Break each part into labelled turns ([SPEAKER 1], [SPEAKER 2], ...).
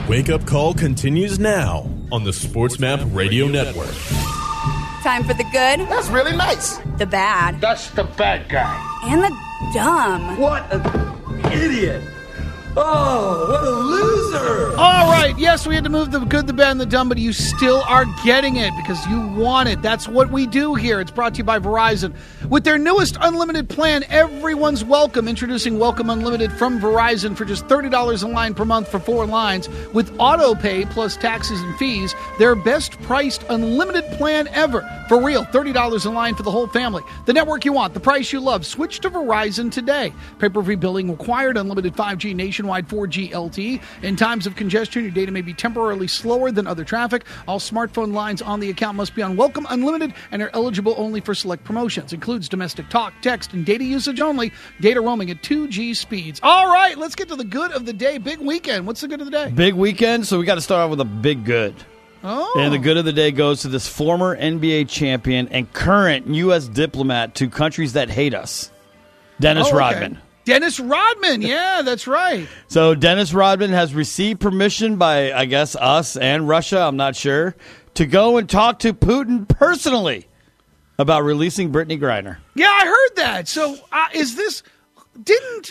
[SPEAKER 1] Wake Up Call continues now on the SportsMap Radio Network.
[SPEAKER 2] Time for the good.
[SPEAKER 3] That's really nice.
[SPEAKER 2] The bad.
[SPEAKER 3] That's the bad guy.
[SPEAKER 2] And the dumb.
[SPEAKER 4] What an idiot. Oh, what a loser.
[SPEAKER 5] All right, yes, we had to move the good, the bad, and the dumb, but you still are getting it because you want it. That's what we do here. It's brought to you by Verizon. With their newest unlimited plan, everyone's welcome. Introducing Welcome Unlimited from Verizon for just $30 a line per month for 4 lines. With auto pay plus taxes and fees, their best priced unlimited plan ever. For real, $30 a line for the whole family. The network you want, the price you love. Switch to Verizon today. Pay-per-view billing required, unlimited 5G nationwide 4G LTE. In times of congestion, your data may be temporarily slower than other traffic. All smartphone lines on the account must be on Welcome Unlimited and are eligible only for select promotions. Includes domestic talk, text, and data usage only. Data roaming at 2G speeds. All right, let's get to the good of the day. Big weekend. What's the good of the day?
[SPEAKER 6] Big weekend, so we got to start off with a big good.
[SPEAKER 5] Oh.
[SPEAKER 6] And the good of the day goes to this former NBA champion and current U.S. diplomat to countries that hate us, Dennis Rodman.
[SPEAKER 5] Dennis Rodman, yeah, that's right.
[SPEAKER 6] So Dennis Rodman has received permission by, I guess, us and Russia, I'm not sure, to go and talk to Putin personally about releasing Brittany Griner.
[SPEAKER 5] Yeah, I heard that. So is this... Didn't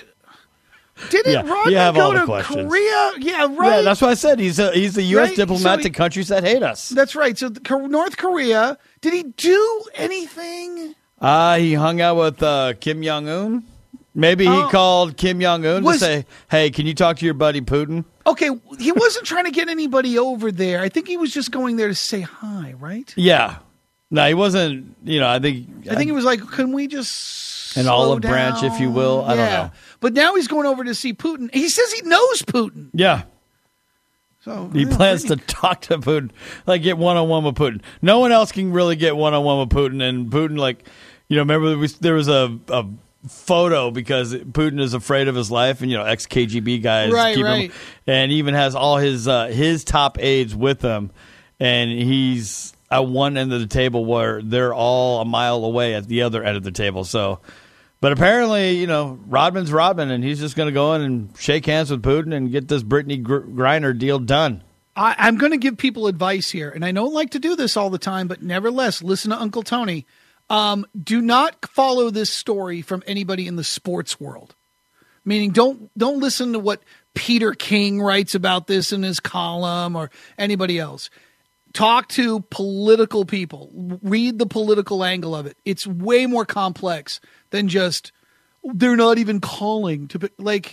[SPEAKER 5] Rodman go to
[SPEAKER 6] questions.
[SPEAKER 5] Korea? Yeah, right.
[SPEAKER 6] Yeah, that's what I said. He's a U.S.
[SPEAKER 5] Right?
[SPEAKER 6] diplomat to countries that hate us.
[SPEAKER 5] That's right. So North Korea, did he do anything?
[SPEAKER 6] He hung out with Kim Jong-un. Maybe he called Kim Jong-un to say, hey, can you talk to your buddy Putin?
[SPEAKER 5] Okay, he wasn't trying to get anybody over there. I think he was just going there to say hi, right?
[SPEAKER 6] Yeah. No, he wasn't, I think
[SPEAKER 5] he was like, can we just
[SPEAKER 6] an olive branch, if you will? I don't know.
[SPEAKER 5] But now he's going over to see Putin. He says he knows Putin.
[SPEAKER 6] Yeah.
[SPEAKER 5] So
[SPEAKER 6] he plans to talk to Putin, like get one-on-one with Putin. No one else can really get one-on-one with Putin. And Putin, remember there was a photo because Putin is afraid of his life, and ex-KGB guys keep him, and even has all his top aides with him, and he's at one end of the table where they're all a mile away at the other end of the table. So, but apparently, Rodman's Rodman, and he's just going to go in and shake hands with Putin and get this Brittany Griner deal done.
[SPEAKER 5] I'm going to give people advice here, and I don't like to do this all the time, but nevertheless, listen to Uncle Tony. Do not follow this story from anybody in the sports world. Meaning, don't listen to what Peter King writes about this in his column or anybody else. Talk to political people. Read the political angle of it. It's way more complex than just they're not even calling to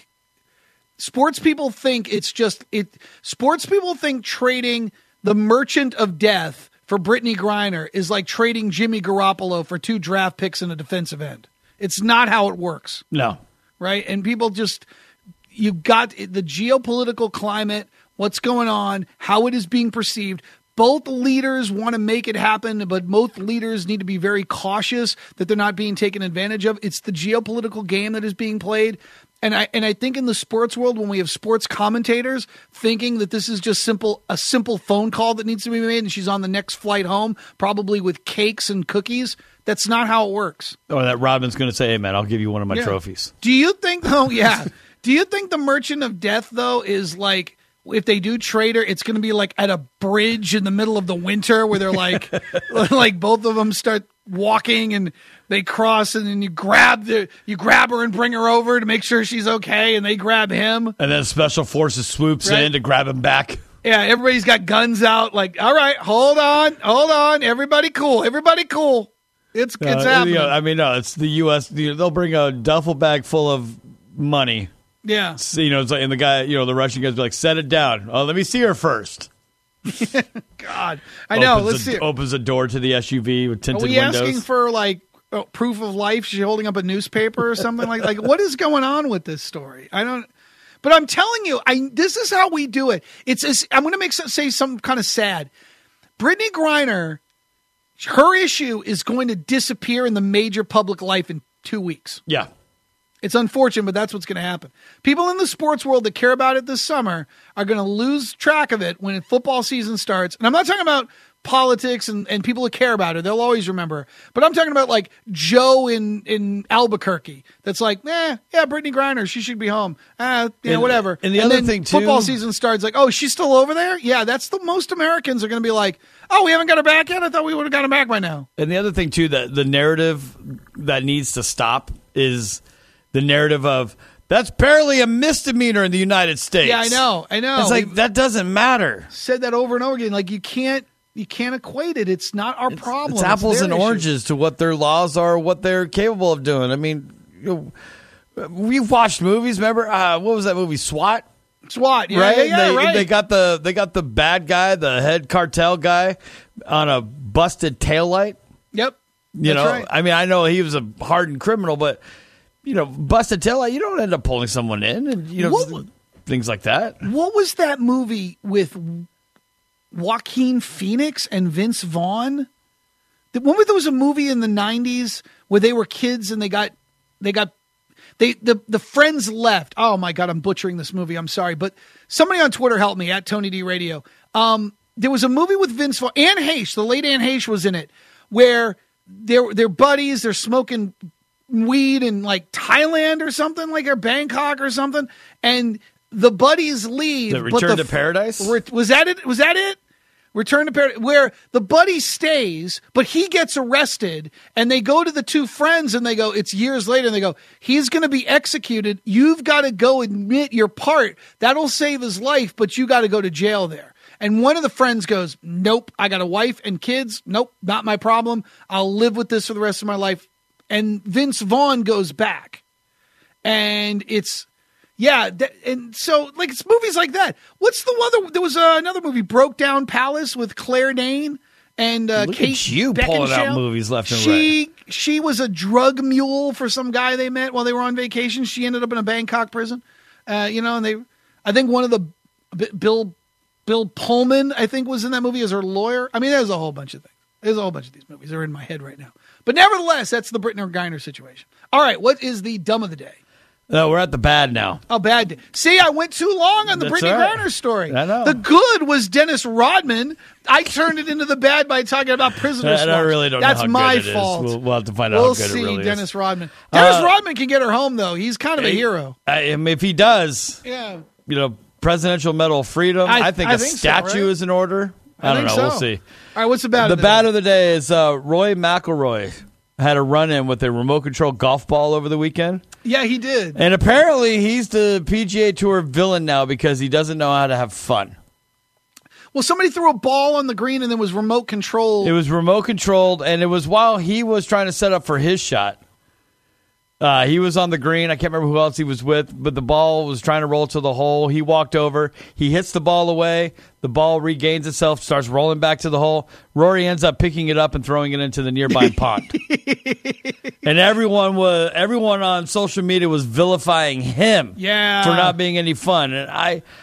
[SPEAKER 5] sports people think it's just it. Sports people think trading the Merchant of Death for Brittany Griner is like trading Jimmy Garoppolo for 2 draft picks and a defensive end. It's not how it works.
[SPEAKER 6] No.
[SPEAKER 5] Right? And people you've got the geopolitical climate, what's going on, how it is being perceived. Both leaders want to make it happen, but both leaders need to be very cautious that they're not being taken advantage of. It's the geopolitical game that is being played. And I think in the sports world, when we have sports commentators thinking that this is just a simple phone call that needs to be made and she's on the next flight home, probably with cakes and cookies, that's not how it works.
[SPEAKER 6] Or that Rodman's going to say, hey, man, I'll give you one of my trophies.
[SPEAKER 5] Do you think, do you think the Merchant of Death, though, is like, if they do trade her, it's going to be like at a bridge in the middle of the winter where they're like, like both of them start walking and they cross, and then you grab her and bring her over to make sure she's okay, and they grab him.
[SPEAKER 6] And then Special Forces swoops in to grab him back.
[SPEAKER 5] Yeah, everybody's got guns out. Like, all right, hold on, everybody cool. It's happening.
[SPEAKER 6] It's the U.S. They'll bring a duffel bag full of money.
[SPEAKER 5] Yeah.
[SPEAKER 6] It's like, and the guy, the Russian guys be like, set it down. Oh, let me see her first.
[SPEAKER 5] God. I know. Let's see.
[SPEAKER 6] Opens a door to the SUV with tinted windows.
[SPEAKER 5] Are we asking for, proof of life? She's holding up a newspaper or something like what is going on with this story? But I'm telling you, this is how we do it. I'm going to say something kind of sad. Brittany Griner, her issue is going to disappear in the major public life in 2 weeks.
[SPEAKER 6] Yeah.
[SPEAKER 5] It's unfortunate, but that's what's going to happen. People in the sports world that care about it this summer are going to lose track of it when football season starts. And I'm not talking about politics and people who care about her. They'll always remember her. But I'm talking about like Joe in Albuquerque. That's like, yeah, Brittany Griner, she should be home. Whatever.
[SPEAKER 6] And the other
[SPEAKER 5] then
[SPEAKER 6] thing, too,
[SPEAKER 5] football season starts like, oh, she's still over there? Yeah, that's the most Americans are going to be like, oh, we haven't got her back yet? I thought we would have got her back by now.
[SPEAKER 6] And the other thing, too, that the narrative that needs to stop is the narrative of, that's barely a misdemeanor in the United States.
[SPEAKER 5] Yeah, I know.
[SPEAKER 6] It's like, that doesn't matter.
[SPEAKER 5] Said that over and over again. Like, you can't equate it. It's not our problem.
[SPEAKER 6] It's apples and
[SPEAKER 5] issue.
[SPEAKER 6] oranges to what their laws are, what they're capable of doing. I mean, we've watched movies. Remember, what was that movie, SWAT?
[SPEAKER 5] SWAT, yeah,
[SPEAKER 6] right?
[SPEAKER 5] right.
[SPEAKER 6] They got the bad guy, the head cartel guy, on a busted taillight.
[SPEAKER 5] Yep.
[SPEAKER 6] You know,
[SPEAKER 5] right.
[SPEAKER 6] I mean, I know he was a hardened criminal, but busted taillight, you don't end up pulling someone in, and things like that.
[SPEAKER 5] What was that movie with Joaquin Phoenix and Vince Vaughn? Remember there was a movie in the 90s where they were kids and the friends left. Oh my God, I'm butchering this movie. I'm sorry, but somebody on Twitter help me at Tony D Radio. There was a movie with Vince Vaughn. Anne Heche, the late Anne Heche was in it, where they're buddies. They're smoking weed in like Thailand or something, like, or Bangkok or something, and the buddies leave.
[SPEAKER 6] The Return to Paradise?
[SPEAKER 5] Was that it? Return to Paradise, where the buddy stays, but he gets arrested, and they go to the two friends, and they go, it's years later, and they go, he's going to be executed. You've got to go admit your part. That'll save his life, but you got to go to jail there. And one of the friends goes, nope, I got a wife and kids. Nope, not my problem. I'll live with this for the rest of my life. And Vince Vaughn goes back. And it's, and so, like, it's movies like that. What's the other? There was another movie, Broke Down Palace, with Claire Danes and
[SPEAKER 6] Look
[SPEAKER 5] Kate
[SPEAKER 6] at you pulling out movies left and right.
[SPEAKER 5] She was a drug mule for some guy they met while they were on vacation. She ended up in a Bangkok prison. And I think one of the Bill Pullman, I think, was in that movie as her lawyer. I mean, there's a whole bunch of things. There's a whole bunch of these movies. They're in my head right now. But nevertheless, that's the Brittany Griner situation. All right, what is the dumb of the day?
[SPEAKER 6] No, we're at the bad now.
[SPEAKER 5] Oh, bad. See, I went too long on the Brittany Griner story.
[SPEAKER 6] I know.
[SPEAKER 5] The good was Dennis Rodman. I turned it into the bad by talking about prisoners.
[SPEAKER 6] I really don't know how
[SPEAKER 5] my
[SPEAKER 6] good it
[SPEAKER 5] fault.
[SPEAKER 6] is. We'll have to find out how good it really is.
[SPEAKER 5] We'll see Dennis Rodman. Dennis Rodman can get her home, though. He's kind of a hero.
[SPEAKER 6] If he does, Presidential Medal of Freedom. I think a statue is in order. I don't know.
[SPEAKER 5] So.
[SPEAKER 6] We'll see.
[SPEAKER 5] All right, what's the bad
[SPEAKER 6] of
[SPEAKER 5] of
[SPEAKER 6] the day? The bad of the day is Roy McIlroy had a run-in with a remote-control golf ball over the weekend.
[SPEAKER 5] Yeah, he did.
[SPEAKER 6] And apparently he's the PGA Tour villain now because he doesn't know how to have fun.
[SPEAKER 5] Well, somebody threw a ball on the green and then was remote-controlled.
[SPEAKER 6] It was remote-controlled, and it was while he was trying to set up for his shot. He was on the green. I can't remember who else he was with, but the ball was trying to roll to the hole. He walked over. He hits the ball away. The ball regains itself, starts rolling back to the hole. Rory ends up picking it up and throwing it into the nearby pond. And everyone on social media was vilifying him for not being any fun. And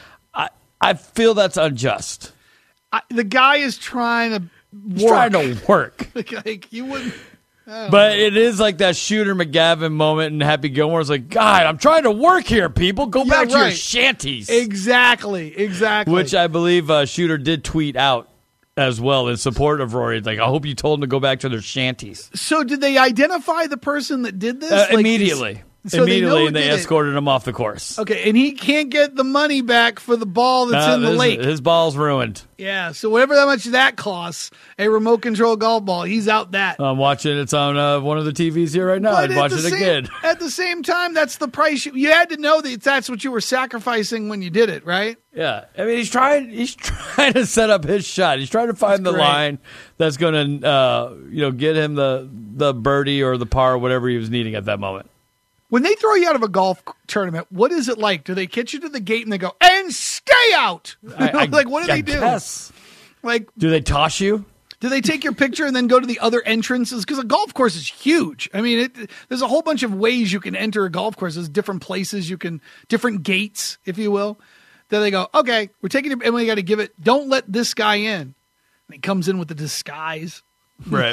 [SPEAKER 6] I feel that's unjust.
[SPEAKER 5] The guy is trying to work.
[SPEAKER 6] He's trying to work.
[SPEAKER 5] Like, you wouldn't...
[SPEAKER 6] But it is like that Shooter McGavin moment in Happy Gilmore. It's like, God, I'm trying to work here, people. Go back to your shanties.
[SPEAKER 5] Exactly.
[SPEAKER 6] Which I believe Shooter did tweet out as well in support of Rory. Like, I hope you told them to go back to their shanties.
[SPEAKER 5] So did they identify the person that did this?
[SPEAKER 6] Immediately. Immediately, they escorted him off the course.
[SPEAKER 5] Okay, and he can't get the money back for the ball that's in the lake.
[SPEAKER 6] His ball's ruined.
[SPEAKER 5] Yeah, so whatever that much that costs, a remote control golf ball, he's out that.
[SPEAKER 6] I'm watching. It's on one of the TVs here right now. I'd watch it again.
[SPEAKER 5] At the same time, that's the price. You had to know that that's what you were sacrificing when you did it, right?
[SPEAKER 6] Yeah, I mean, he's trying to set up his shot. He's trying to find the line that's going to get him the birdie or the par or whatever he was needing at that moment.
[SPEAKER 5] When they throw you out of a golf tournament, what is it like? Do they get you to the gate and they go, and stay out? Like, what do they do?
[SPEAKER 6] Guess.
[SPEAKER 5] Like,
[SPEAKER 6] do they toss you?
[SPEAKER 5] Do they take your picture and then go to the other entrances? Because a golf course is huge. I mean, there's a whole bunch of ways you can enter a golf course. There's different places different gates, if you will. Then they go, okay, we're taking it, and we got to give it, don't let this guy in. And he comes in with the disguise.
[SPEAKER 6] Right.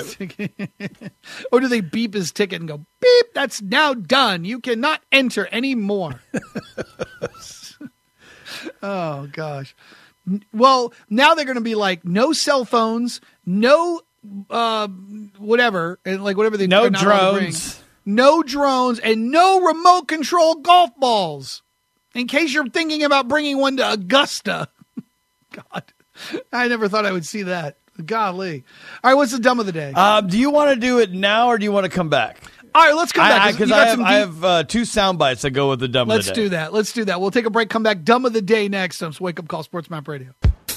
[SPEAKER 5] Or do they beep his ticket and go, beep, that's now done. You cannot enter anymore. Oh, gosh. Well, now they're going to be like no cell phones, no whatever, and like whatever they
[SPEAKER 6] no
[SPEAKER 5] not allowed to bring.
[SPEAKER 6] drones.
[SPEAKER 5] No drones, and no remote control golf balls. In case you're thinking about bringing one to Augusta. God, I never thought I would see that. Golly. All right, what's the dumb of the day?
[SPEAKER 6] Do you want to do it now or do you want to come back?
[SPEAKER 5] All right, let's come back.
[SPEAKER 6] Because I have 2 sound bites that go with the dumb of the day.
[SPEAKER 5] Let's do that. We'll take a break, come back. Dumb of the day next on Wake Up Call Sports Map Radio.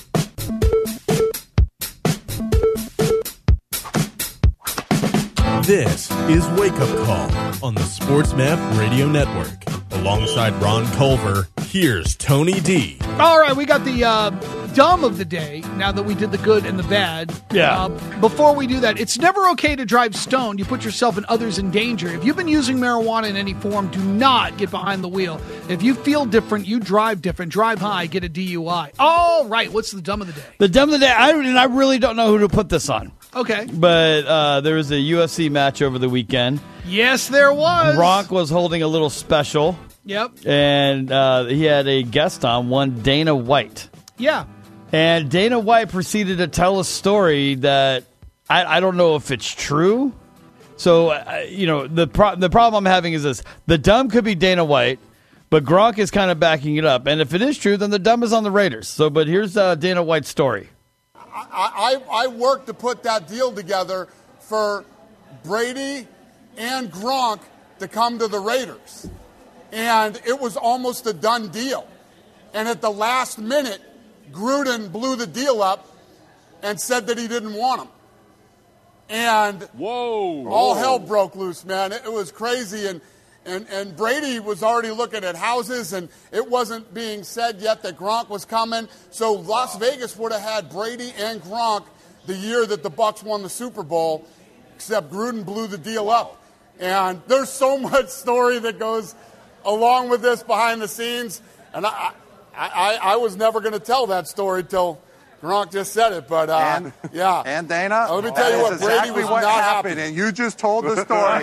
[SPEAKER 1] This is Wake Up Call on the Sports Map Radio Network. Alongside Ron Culver, here's Tony D.
[SPEAKER 5] All right, we got the dumb of the day now that we did the good and the bad.
[SPEAKER 6] Yeah.
[SPEAKER 5] Before we do that, it's never okay to drive stoned. You put yourself and others in danger. If you've been using marijuana in any form, do not get behind the wheel. If you feel different, you drive different. Drive high, get a DUI. All right, what's the dumb of the day?
[SPEAKER 6] The dumb of the day, I really don't know who to put this on.
[SPEAKER 5] Okay.
[SPEAKER 6] But there was a UFC match over the weekend.
[SPEAKER 5] Yes, there was.
[SPEAKER 6] Gronk was holding a little special.
[SPEAKER 5] Yep.
[SPEAKER 6] And he had a guest on, one Dana White.
[SPEAKER 5] Yeah.
[SPEAKER 6] And Dana White proceeded to tell a story that I don't know if it's true. So, the problem I'm having is this. The dumb could be Dana White, but Gronk is kind of backing it up. And if it is true, then the dumb is on the Raiders. So, but here's Dana White's story.
[SPEAKER 7] I worked to put that deal together for Brady and Gronk to come to the Raiders. And it was almost a done deal. And at the last minute, Gruden blew the deal up and said that he didn't want him. And all hell broke loose, man. It was crazy. And Brady was already looking at houses, and it wasn't being said yet that Gronk was coming. So Las Vegas would have had Brady and Gronk the year that the Bucs won the Super Bowl, except Gruden blew the deal up. And there's so much story that goes along with this behind the scenes. And I was never going to tell that story till Gronk just said it. But, yeah.
[SPEAKER 8] And Dana,
[SPEAKER 7] let me tell you what, Brady was not happy.
[SPEAKER 8] And you just told the story.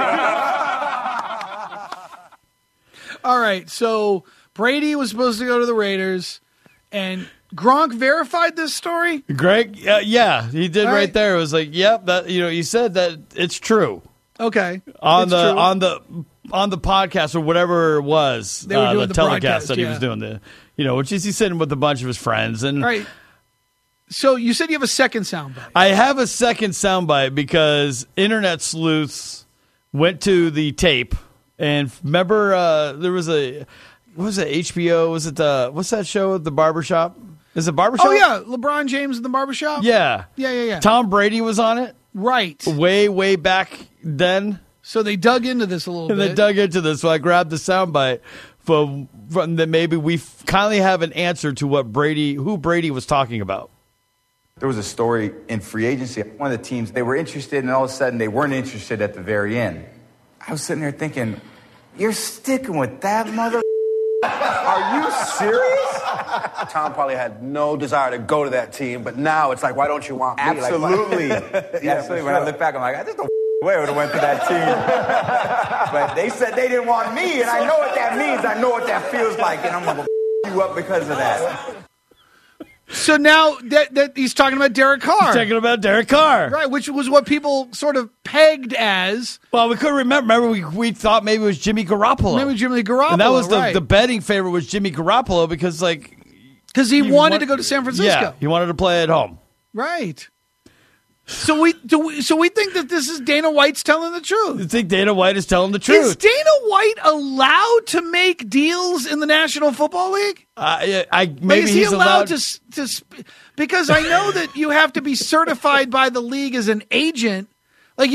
[SPEAKER 5] All right, so Brady was supposed to go to the Raiders, and Gronk verified this story?
[SPEAKER 6] Greg, yeah, he did right there. It was like, yep, that you said that it's true.
[SPEAKER 5] Okay.
[SPEAKER 6] On the podcast or whatever it was,
[SPEAKER 5] they were doing
[SPEAKER 6] the
[SPEAKER 5] telecast
[SPEAKER 6] broadcast that he was doing, which is he's sitting with a bunch of his friends. And
[SPEAKER 5] right. So you said you have a second soundbite.
[SPEAKER 6] I have a second soundbite because internet sleuths went to the tape. And remember, there was what was it, HBO? Was it what's that show, The Barbershop? Is it Barbershop?
[SPEAKER 5] Oh, yeah, LeBron James in The Barbershop?
[SPEAKER 6] Yeah.
[SPEAKER 5] Yeah.
[SPEAKER 6] Tom Brady was on it?
[SPEAKER 5] Right.
[SPEAKER 6] Way, way back then.
[SPEAKER 5] So they dug into this a little bit.
[SPEAKER 6] They dug into this, so I grabbed the soundbite from that maybe we kindly have an answer to who Brady was talking about.
[SPEAKER 9] There was a story in free agency. One of the teams, they were interested, and all of a sudden they weren't interested at the very end. I was sitting there thinking, you're sticking with that mother?
[SPEAKER 8] Are you serious? Tom probably had no desire to go to that team, but now it's like, why don't you want me?
[SPEAKER 9] Absolutely. Absolutely. When I look back, I'm like, there's no way I would have went to that team. But they said they didn't want me, and I know what that means. I know what that feels like, and I'm going to you up because of that.
[SPEAKER 5] So now that he's talking about Derek Carr.
[SPEAKER 6] He's talking about Derek Carr.
[SPEAKER 5] Right, which was what people sort of pegged as.
[SPEAKER 6] Well, we couldn't remember. Remember, we thought maybe it was Jimmy Garoppolo.
[SPEAKER 5] Maybe Jimmy Garoppolo,
[SPEAKER 6] and that was
[SPEAKER 5] right.
[SPEAKER 6] the betting favorite was Jimmy Garoppolo because
[SPEAKER 5] he wanted to go to San Francisco.
[SPEAKER 6] Yeah, he wanted to play at home.
[SPEAKER 5] Right. So we think that this is Dana White's telling the truth.
[SPEAKER 6] You think Dana White is telling the truth?
[SPEAKER 5] Is Dana White allowed to make deals in the National Football League?
[SPEAKER 6] Maybe
[SPEAKER 5] is he
[SPEAKER 6] he's
[SPEAKER 5] allowed to because I know that you have to be certified by the league as an agent. Like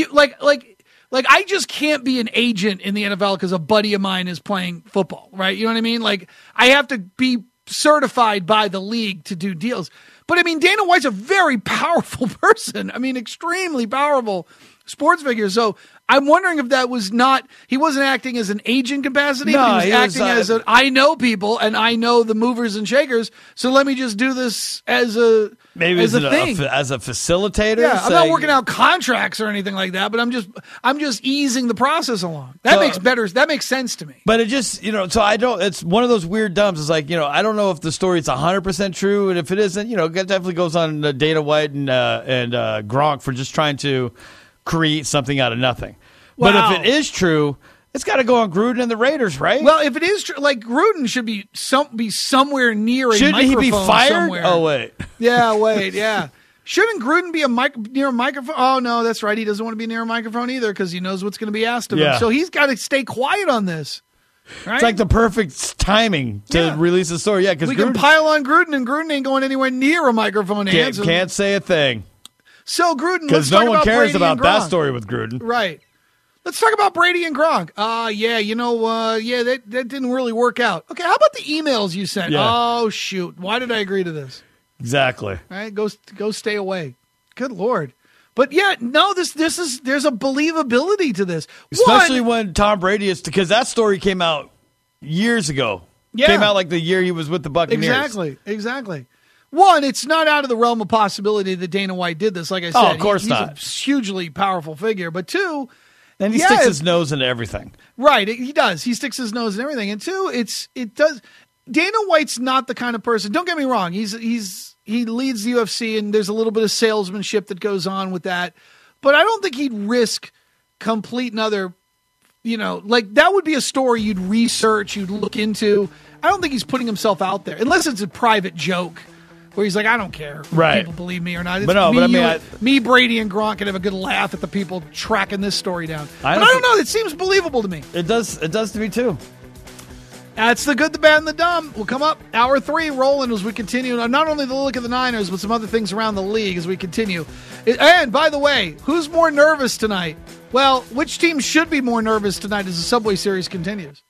[SPEAKER 5] I just can't be an agent in the NFL because a buddy of mine is playing football, right? You know what I mean? Like I have to be certified by the league to do deals. But, I mean, Dana White's a very powerful person. I mean, extremely powerful sports figure. So I'm wondering if that was not, he wasn't acting as an agent capacity.
[SPEAKER 6] No,
[SPEAKER 5] he was acting as a, I know people and I know the movers and shakers. So let me just do this as a,
[SPEAKER 6] maybe
[SPEAKER 5] as a thing.
[SPEAKER 6] As a facilitator.
[SPEAKER 5] Yeah, I'm not working out contracts or anything like that, but I'm just easing the process along. That makes sense to me.
[SPEAKER 6] But it just, so it's one of those weird dumps. It's like, I don't know if the story's 100% true, and if it isn't, it definitely goes on Dana White and Gronk for just trying to create something out of nothing.
[SPEAKER 5] Wow.
[SPEAKER 6] But if it is true, it's got to go on Gruden and the Raiders, right?
[SPEAKER 5] Well, if it is true, like Gruden should be somewhere near a
[SPEAKER 6] Shouldn't
[SPEAKER 5] microphone.
[SPEAKER 6] He be fired?
[SPEAKER 5] Somewhere.
[SPEAKER 6] Oh wait,
[SPEAKER 5] yeah. Shouldn't Gruden be near a microphone? Oh no, that's right. He doesn't want to be near a microphone either because he knows what's going to be asked of him. So he's got to stay quiet on this. Right?
[SPEAKER 6] It's like the perfect timing to release the story. Yeah, because
[SPEAKER 5] we can pile on Gruden, and Gruden ain't going anywhere near a microphone.
[SPEAKER 6] Can't say a thing.
[SPEAKER 5] So Gruden,
[SPEAKER 6] because no one cares about that story with Gruden,
[SPEAKER 5] right? Let's talk about Brady and Gronk. That didn't really work out. Okay, how about the emails you sent?
[SPEAKER 6] Yeah.
[SPEAKER 5] Oh shoot, why did I agree to this?
[SPEAKER 6] Exactly.
[SPEAKER 5] All right, go stay away. Good Lord. But yeah, no, there's a believability to this.
[SPEAKER 6] Especially when Tom Brady is, because that story came out years ago.
[SPEAKER 5] Yeah.
[SPEAKER 6] Came out like the year he was with the Buccaneers.
[SPEAKER 5] Exactly. One, it's not out of the realm of possibility that Dana White did this. Like I said,
[SPEAKER 6] of course
[SPEAKER 5] he's
[SPEAKER 6] not.
[SPEAKER 5] a hugely powerful figure. But two,
[SPEAKER 6] and he sticks his nose into everything.
[SPEAKER 5] Right, he does. He sticks his nose in everything. And two, it does. Dana White's not the kind of person. Don't get me wrong. He leads the UFC, and there's a little bit of salesmanship that goes on with that. But I don't think he'd risk complete another. Like that would be a story you'd research, you'd look into. I don't think he's putting himself out there unless it's a private joke. Where he's like, I don't care if people believe me or not. It's me, Brady, and Gronk can have a good laugh at the people tracking this story down. I don't know. It seems believable to me.
[SPEAKER 6] It does to me, too.
[SPEAKER 5] That's the good, the bad, and the dumb. We'll come up hour 3 rolling as we continue. Not only the look at the Niners, but some other things around the league as we continue. And, by the way, who's more nervous tonight? Well, which team should be more nervous tonight as the Subway Series continues?